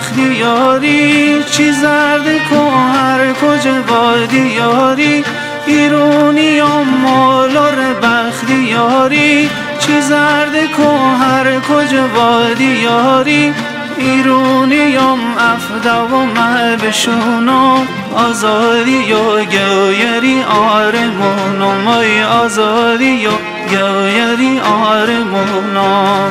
بختیاری، چی زرد کو هر کجا وادیاری. ایرونیم مالار بختیاری، چی زرد کو هر کجا وادیاری. ایرونیم افدا و مهبشونم، آزادی و گویری آرمونم. ای آزادی و گویری آرمونم.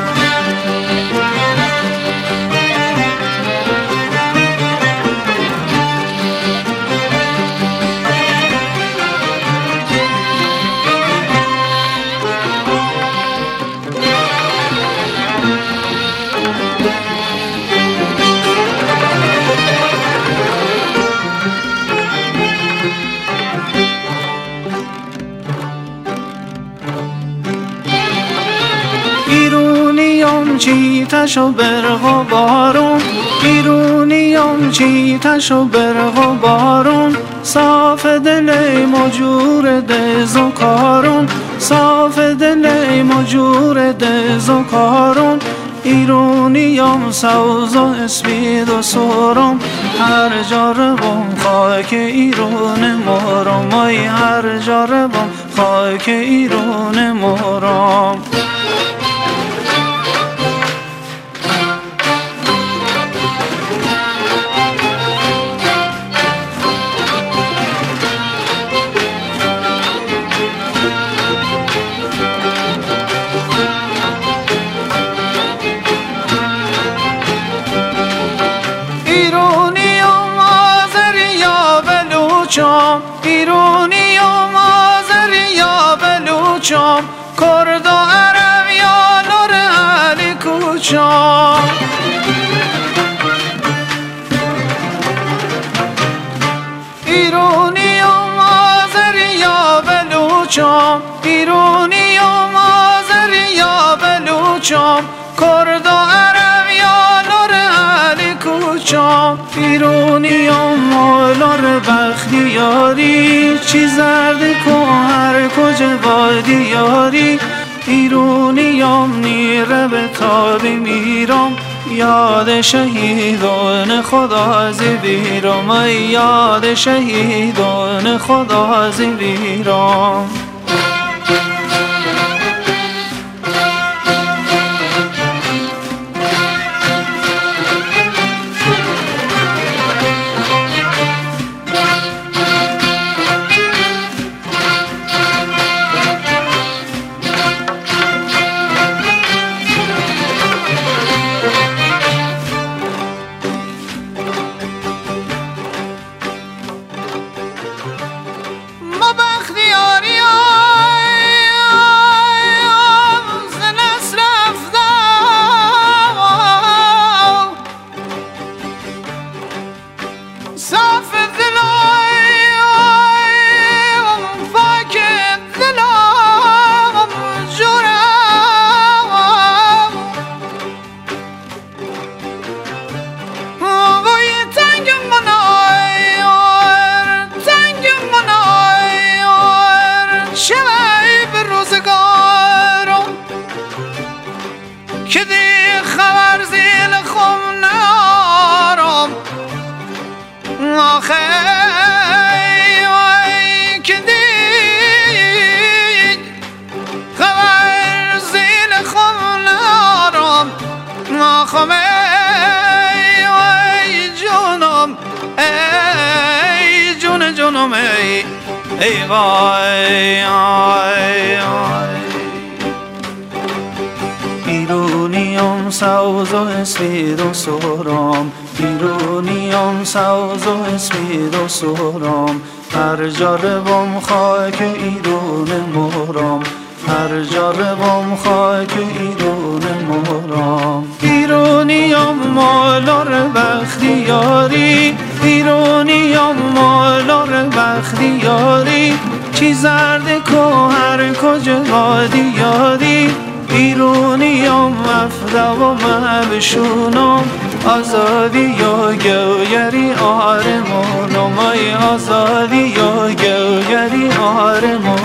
ایرونیم چیتش و برق و بارون، ایرونیم چیتش و برق و بارون. صاف دل مجور دز و کارون، صاف دل مجور دز و کارون. ایرونیم سوز و اسپید و سرم، هر جا روم خاک ایرون مرم. ای هر جا روم خاک ایرون مرم. ایرونیم آذری یا بلوچم، کرد و عرب یا نور علی کوچم. ایرونیم آذری یا بلوچم، ایرونیم آذری یا بلوچم، کرد و عرب یا نور علی کوچم. ایرونیم مالار بختیاری، چی زرد کو هر کجا وادیاری. ایرونیم نیره به تابی میرم، یاد شهیدان خدا زیبیرم. ای یاد شهیدان خدا زیبیرم. که دی خبر زیل خم نارم آخه که دی خبر زیل خم نارم آخه ای جونم ای جون جونم ای وای ایرونیم سوز و اسپید و سرم، ایرونیم سوز و اسپید و سرم. هر جا روم خاک ایرون مرم، هر جا روم خاک ایرون مرم. ایرونیم مالار بختیاری، ایرونیم مالار بختیاری. چی زرد کو هر کجا وادیاری. ایرونیم افدا و مهبشونم، آزادی یا گویری آرمونم. ای آزادی یا گویری آرمونم.